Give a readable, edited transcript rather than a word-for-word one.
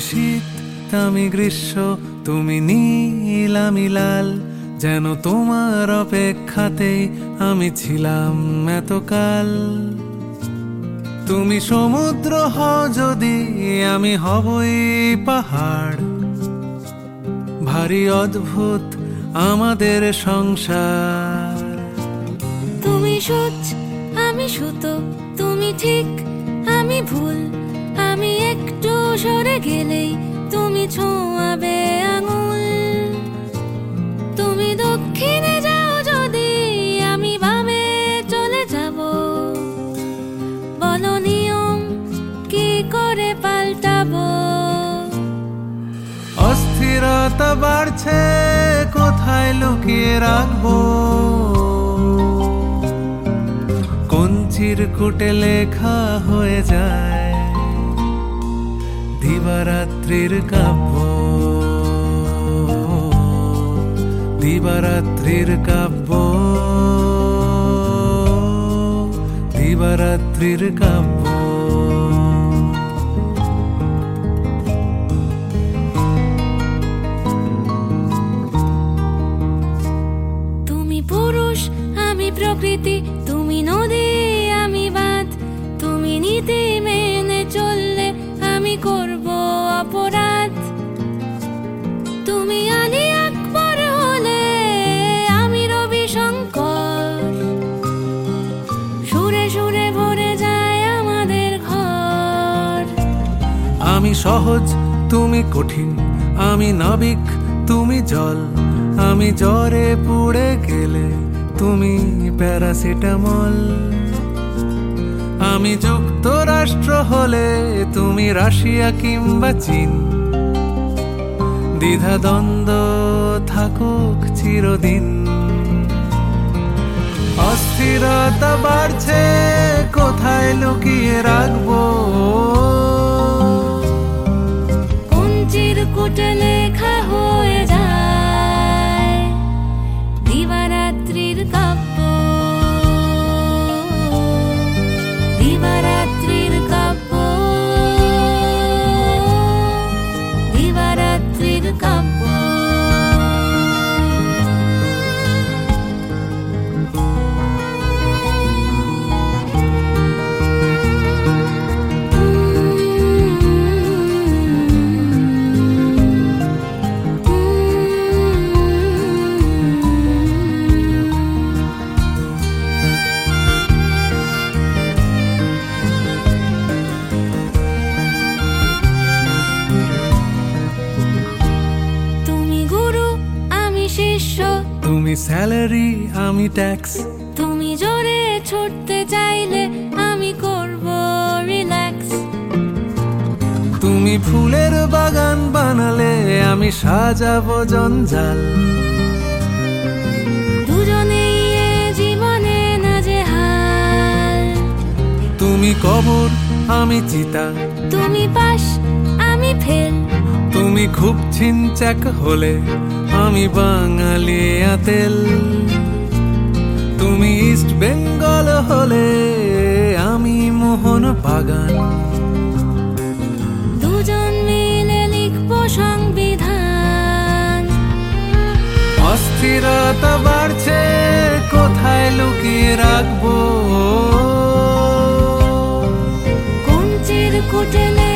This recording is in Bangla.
শীত আমি গ্রীষ্ম, তুমি নীল আমি লাল, যেন তোমার অপেক্ষাতেই আমি ছিলাম এতকাল। তুমি সমুদ্র হও যদি, আমি হবই পাহাড়। ভারী অদ্ভুত আমাদের সংসার। তুমি সূচ আমি সুতো, তুমি ঠিক আমি ভুল, আমি একটু সরে গেলেই তুমি ছোঁয়াবে আঙুল। তুমি দক্ষিণে যাও যদি, আমি বামে চলে যাব। বলো নিয়ম কি করে পাল্টাবো? অস্থিরতা বাড়ছে, কোথায় লুকিয়ে রাখবো? কোন চিরকুটে লেখা হয়ে যায় দিবারাত্রির কাব্য, দিবারাত্রির কাব্য, দিবারাত্রির কাব্য। তুমি পুরুষ আমি প্রকৃতি, তুমি নদী আমি বাঁধ। তুমি নীতি মেনে চললে আমি করব অপরাধ। তুমি আলী আকবর হলে আমি রবি শঙ্কর। সুরে সুরে ভরে যায় আমাদের ঘর। আমি সহজ তুমি কঠিন, আমি নাবিক তুমি জল। আমি জ্বরে পুড়ে গেলে তুমি প্যারাসিটামল। আমি যুক্তরাষ্ট্র হলে তুমি রাশিয়া কিংবা চীন। দ্বিধাদ্বন্দ্ব থাকুক চিরদিন। অস্থিরতা বাড়ছে, কোথায় লুকিয়ে রাখবো? কোন চিরকুটে লেখা হয়ে যায় দিবারাত্রির কাব্য, দিবারাত্রির কাব্য, দিবারাত্রির কাব্য। তুমি স্যালারি আমি ট্যাক্স। তুমি জোরে ছুটতে চাইলে আমি করব রিল্যাক্স। তুমি ফুলের বাগান বানালে আমি সাজাবো জঞ্জাল। দুজনেই এ জীবনে নাজেহাল। তুমি কবর আমি চিতা, তুমি পাশ আমি ফেল। তুমি খুব ছিনচাক হলে আমি বাঙালি আতেল। তুমি ইস্ট বেঙ্গল হলে আমি মোহন বাগান। দুজন মিলে লিখবো সংবিধান। অস্থিরতা বাড়ছে, কোথায় লুকিয়ে রাখবো? কোন চিরকুটে